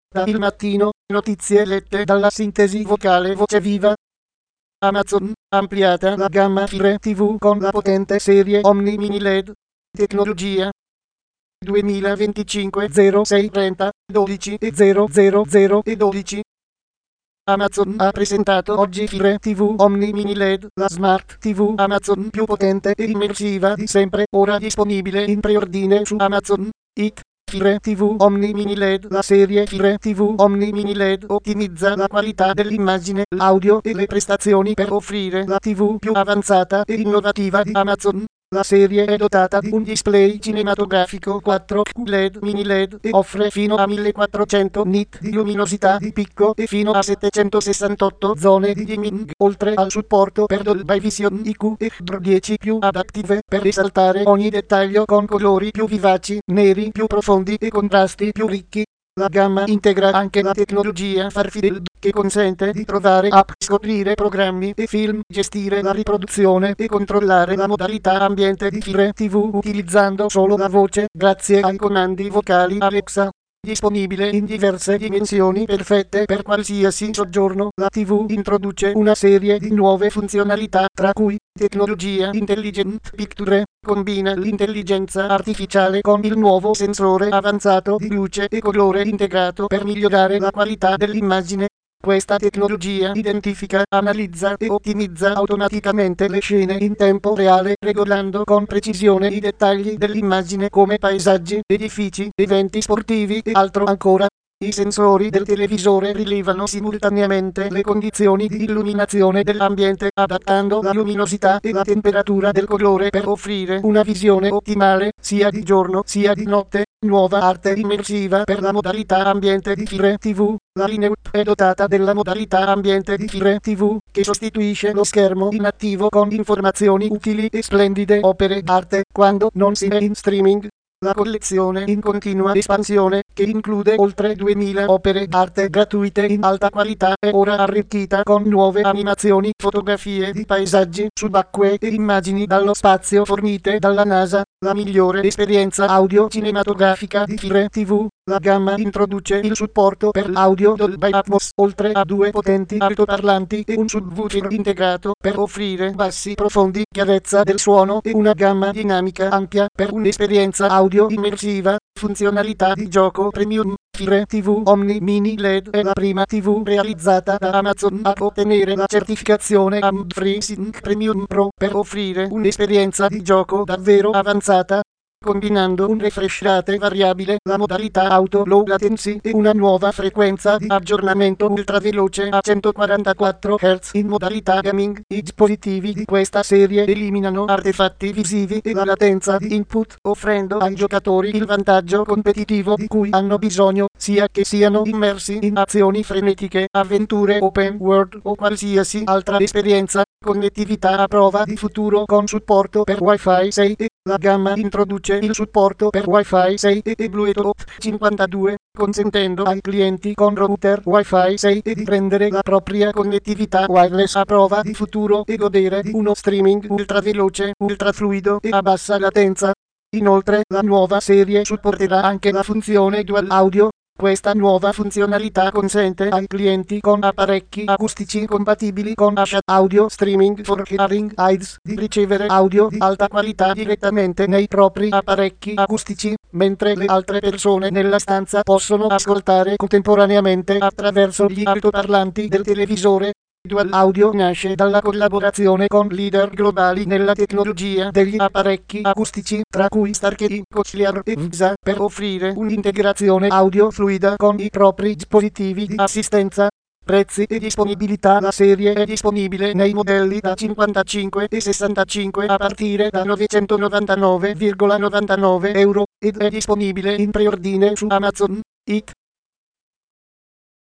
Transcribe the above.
Da Il Mattino, notizie lette dalla sintesi vocale Voce Viva. Amazon, ampliata la gamma Fire TV con la potente serie Omni Mini LED. Tecnologia 2025 0630 12 e 000 e 12. Amazon ha presentato oggi Fire TV Omni Mini LED, la Smart TV Amazon più potente e immersiva di sempre, ora disponibile in preordine su Amazon It. Fire TV Omni Mini LED. La serie Fire TV Omni Mini LED ottimizza la qualità dell'immagine, l'audio e le prestazioni per offrire la TV più avanzata e innovativa di Amazon. La serie è dotata di un display cinematografico 4K LED Mini LED e offre fino a 1400 nit di luminosità di picco e fino a 768 zone di dimming, oltre al supporto per Dolby Vision IQ e HDR10+ Adaptive per risaltare ogni dettaglio con colori più vivaci, neri più profondi e contrasti più ricchi. La gamma integra anche la tecnologia Farfield, che consente di trovare app, scoprire programmi e film, gestire la riproduzione e controllare la modalità ambiente di Fire TV utilizzando solo la voce, grazie ai comandi vocali Alexa. Disponibile in diverse dimensioni perfette per qualsiasi soggiorno, la TV introduce una serie di nuove funzionalità, tra cui tecnologia Intelligent Picture, combina l'intelligenza artificiale con il nuovo sensore avanzato di luce e colore integrato per migliorare la qualità dell'immagine. Questa tecnologia identifica, analizza e ottimizza automaticamente le scene in tempo reale, regolando con precisione i dettagli dell'immagine come paesaggi, edifici, eventi sportivi e altro ancora. I sensori del televisore rilevano simultaneamente le condizioni di illuminazione dell'ambiente, adattando la luminosità e la temperatura del colore per offrire una visione ottimale, sia di giorno sia di notte. Nuova arte immersiva per la modalità ambiente di Fire TV. La linea è dotata della modalità ambiente di Fire TV, che sostituisce lo schermo inattivo con informazioni utili e splendide opere d'arte quando non si è in streaming. La collezione in continua espansione, che include oltre 2000 opere d'arte gratuite in alta qualità, è ora arricchita con nuove animazioni, fotografie di paesaggi subacquei e immagini dallo spazio fornite dalla NASA. La migliore esperienza audio cinematografica di Fire TV. La gamma introduce il supporto per l'audio Dolby Atmos, oltre a 2 potenti altoparlanti e un subwoofer integrato per offrire bassi profondi, chiarezza del suono e una gamma dinamica ampia per un'esperienza audio immersiva. Funzionalità di gioco premium. Fire TV Omni Mini LED è la prima TV realizzata da Amazon a ottenere la certificazione AM FreeSync Premium Pro per offrire un'esperienza di gioco davvero avanzata, combinando un refresh rate variabile, la modalità auto low latency e una nuova frequenza di aggiornamento ultraveloce a 144 Hz in modalità gaming. I dispositivi di questa serie eliminano artefatti visivi e la latenza di input, offrendo ai giocatori il vantaggio competitivo di cui hanno bisogno, sia che siano immersi in azioni frenetiche, avventure open world o qualsiasi altra esperienza. Connettività a prova di futuro con supporto per Wi-Fi 6 e la gamma introduce il supporto per Wi-Fi 6 e Bluetooth 52, consentendo ai clienti con router Wi-Fi 6 di rendere la propria connettività wireless a prova di futuro e godere di uno streaming ultraveloce, ultrafluido e a bassa latenza. Inoltre, la nuova serie supporterà anche la funzione Dual Audio. Questa nuova funzionalità consente ai clienti con apparecchi acustici compatibili con Asha Audio Streaming for Hearing Aids di ricevere audio di alta qualità direttamente nei propri apparecchi acustici, mentre le altre persone nella stanza possono ascoltare contemporaneamente attraverso gli altoparlanti del televisore. Dual Audio nasce dalla collaborazione con leader globali nella tecnologia degli apparecchi acustici, tra cui Starkey, Cochlear e VISA, per offrire un'integrazione audio fluida con i propri dispositivi di assistenza. Prezzi e disponibilità. La serie è disponibile nei modelli da 55 e 65 a partire da 999,99 euro ed è disponibile in preordine su Amazon It.